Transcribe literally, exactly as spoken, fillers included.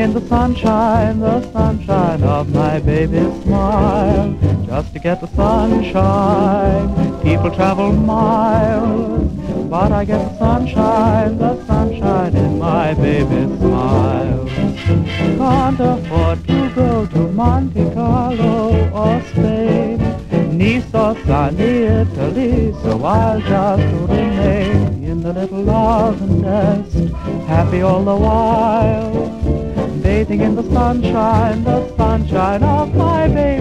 in the sunshine, the sunshine of my baby's smile. Just to get the sunshine, people travel miles, but I get the sunshine, the sunshine in my baby's smile. Can't afford to go to Monte Carlo or Spain, Nice or sunny Italy, so I'll just remain in the little oven nest, happy all the while, bathing in the sunshine, the sunshine of my baby.